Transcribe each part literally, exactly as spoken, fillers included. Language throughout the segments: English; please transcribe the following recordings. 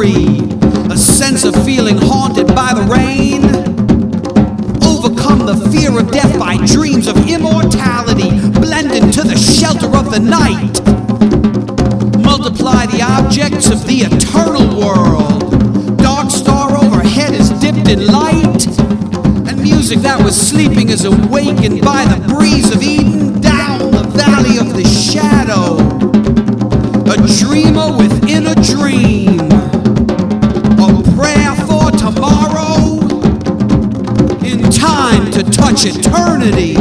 free, a sense of feeling haunted by the rain. Overcome the fear of death by dreams of immortality, blend into the shelter of the night. Multiply the objects of the eternal world. Dark star overhead is dipped in light, and music that was sleeping is awakened by the breeze of Eden down the valley of the shadow. A dreamer within a dream, a prayer for tomorrow, in time to touch eternity.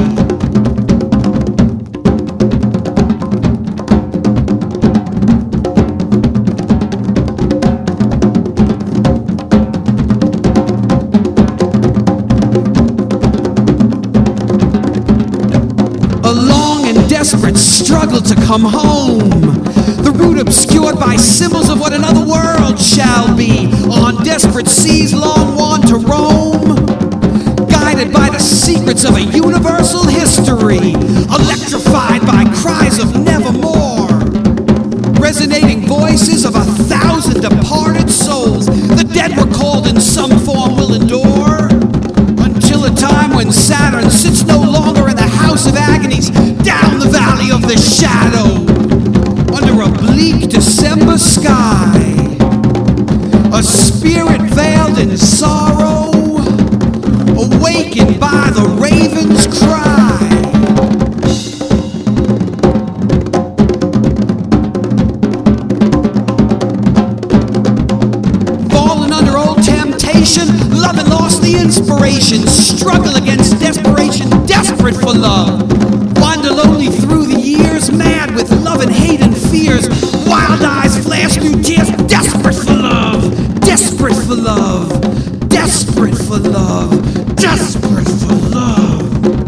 A long and desperate struggle to come home, the route obscured by symbols of what another world shall be. On desperate seas long want to roam, guided by the secrets of a universal history, electrified by cries of nevermore, resonating voices of a thousand departed souls. The dead were called in some form will endure, until a time when Saturn sits no longer in the house of agonies down the valley of the shadow. Under a bleak December sky, a spirit veiled in sorrow, awakened by the raven's cry. Fallen under old temptation, love and lost the inspiration, struggle against desperation, desperate for love. Wander lonely through the years, mad with love and hate and fears. Wild eyes flash through tears, desperate for love, desperate for love, desperate for love, desperate for love.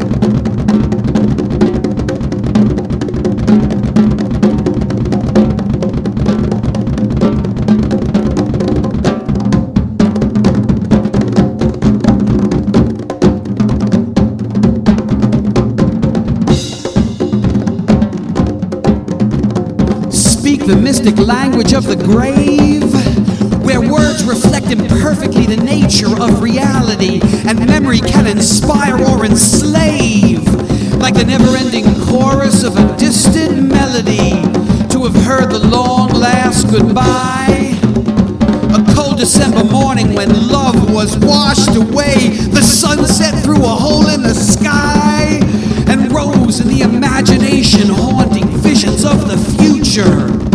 Speak the mystic language of the grave, where words reflect imperfectly the nature of reality, and memory can inspire or enslave, like the never-ending chorus of a distant melody, to have heard the long last goodbye. A cold December morning when love was washed away, the sun set through a hole in the sky and rose in the imagination, haunting visions of the future.